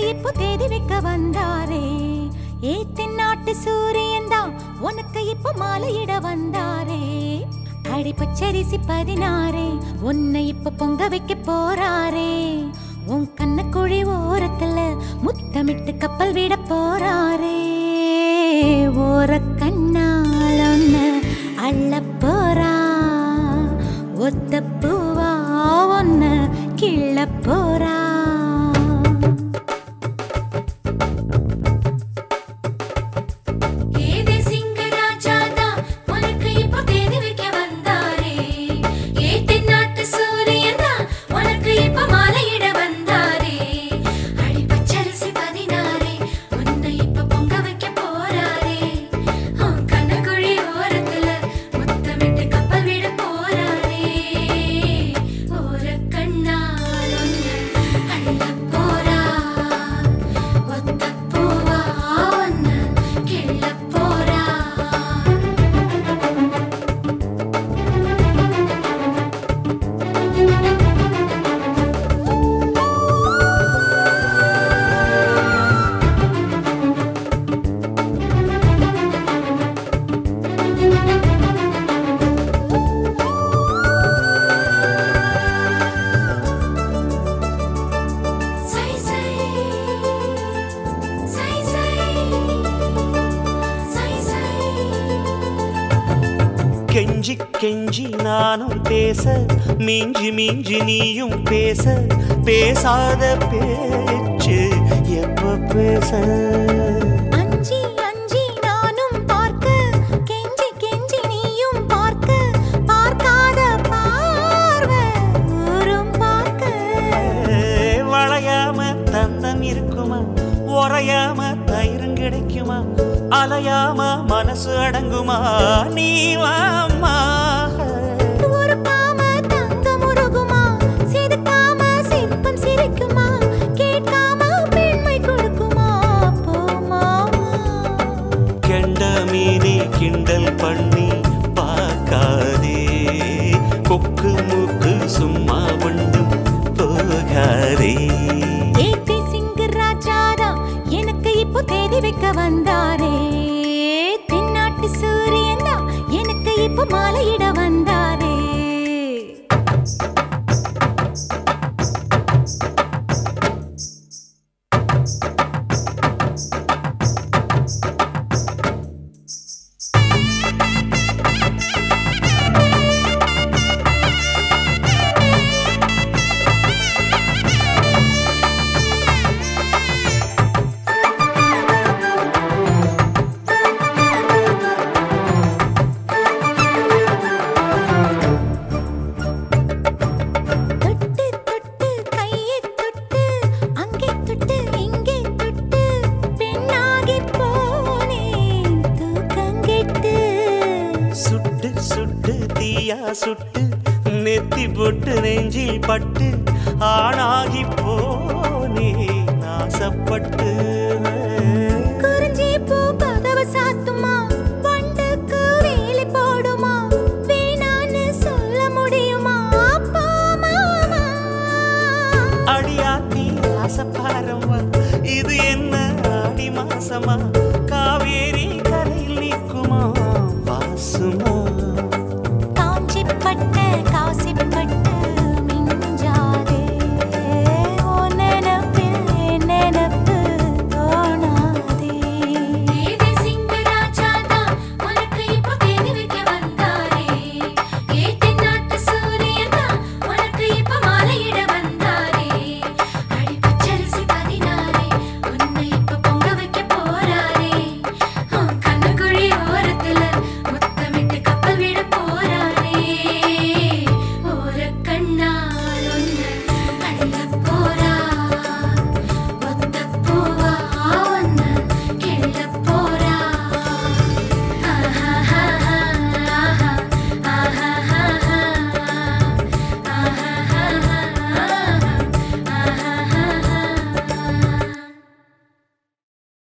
இப்போ தேதி வைக்க வந்தாரே. தென்னாட்டு சூரியன் தான் உனக்கு இப்போ மாலையிட வந்தாரே. அடி பச்சரிசி 16 உன்னை இப்ப பொங்க வைக்க போறாரே. உன் கண்ண குழி ஓரத்துல முத்தமிட்டு கப்பல் விட போறாரே. ஓர கண்ணால் ஒன்ன அள்ள போறா. ஒத்த பூவா ஒன்ன கிள்ள போறா. கெஞ்சி கெஞ்சி நானும் பேச, மிஞ்சி மிஞ்சி நீயும் பேச. பேசாத பேச்சு எப்ப பேச? அஞ்சி அஞ்சி நானும் பார்க்க, கெஞ்சி கெஞ்சி நீயும் பார்க்க. பார்க்காத பார்வை ஊரும் பார்க்க. வளையாம தந்தம் இருக்குமா? உறையாம தயிரும் கிடைக்குமா? அலையாம மனசு அடங்குமா? நீ வாம்மா. ஒருக்காம தங்கம் உருகுமா? சிரிக்காம சிற்பம் சிரிக்குமா? கேட்காம பெண்மை கொடுக்குமா? போமா. கெண்ட மீனி கிண்டல் பண்ணி பார்க்காதே. கொக்கு மூக்கு சும்மா ஒன்றும் போகாதே. எனக்கு இப்போ தேதி வைக்க வந்தாரே. தென்னாட்டு சூரியன் தான் எனக்கு இப்போ மாலையிட வந்தாரே. சுட்டு நெத்தி போட்டு நெஞ்சில் பட்டு ஆணாகி போனே நாசப்பட்டு. குறிஞ்சி பூ கதவு சாத்துமா? வண்டுக்கு வேலி போடுமா? வேணான்னு சொல்ல முடியுமா? அடியாத்தி ஆசப்பாரம்மா, இது என்ன ஆடி மாசமா? காவேரி கரையில் நிற்குமா வாசுமா?